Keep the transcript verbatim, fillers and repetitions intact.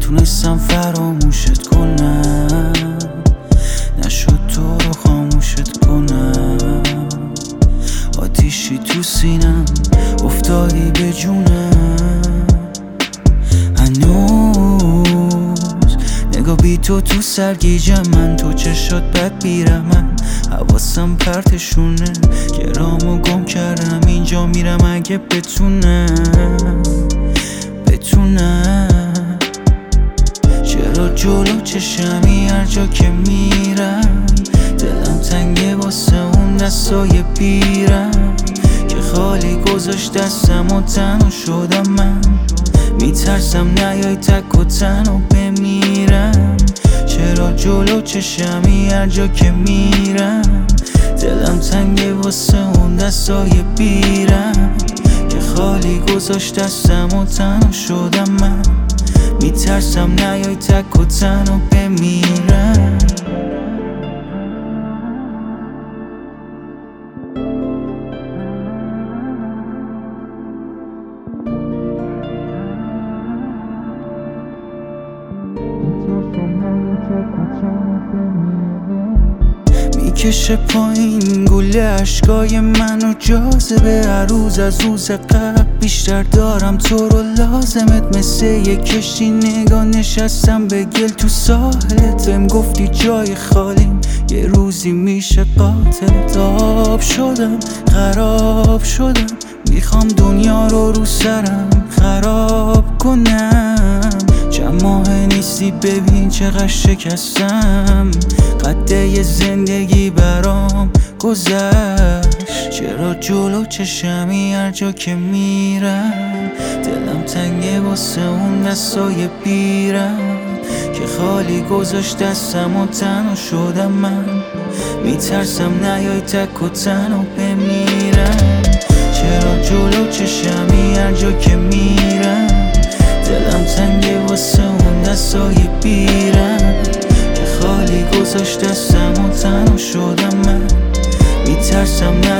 نتونستم فراموشت کنم، نشد تو رو خاموشت کنم. آتیشی تو سینم افتادی به جونم، هنوز نگاه بی تو تو سرگیجم من. تو چشات بد بیرمن، حواسم پرتشونه، گرامو گم کردم اینجا میرم اگه بتونم بتونم. چرا جلو چشمی هر جا که میرم، دلم تنگه واسه اون دستای بیرم که خالی گذاشت دستم و تنها شدم من. میترسم نیای تک و تنها بمیرم. چرا جلو چشمی هر جا که میرم، دلم تنگه واسه اون دستای بیرم که خالی گذاشت دستم و تنها شدم من. میترسم نیای تک و تنها بمیرم. میکشه پایین گله اشکای منو جاذبه، هر روز از روز قبل بیشتر دارم تو رو لازمت. مثل یک کشتی نگاه نشستم به گل تو ساحلت، بهم گفتی جای خالیم یه روزی میشه قاتلت. آب شدم خراب شدم، میخوام دنیا رو رو سرم خراب کنم. چند ماه نیستی ببین چقدر شکستم، قده زندگی برام گذشت. چرا جلو چشمی هر جا که میرم، دلم تنگه واسه اون دستای بیرم که خالی گذاشت دستم و تنها شدم من. میترسم نیای تک و تنها بمیرم. چرا جلو چشمی هر جا که میرم، دلم تنگه واسه اون دستای بیرم که خالی گذاشت دستم و تنها شدم من. میترسم